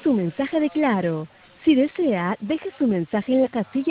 su mensaje de Claro. Si desea, deje su mensaje en la casilla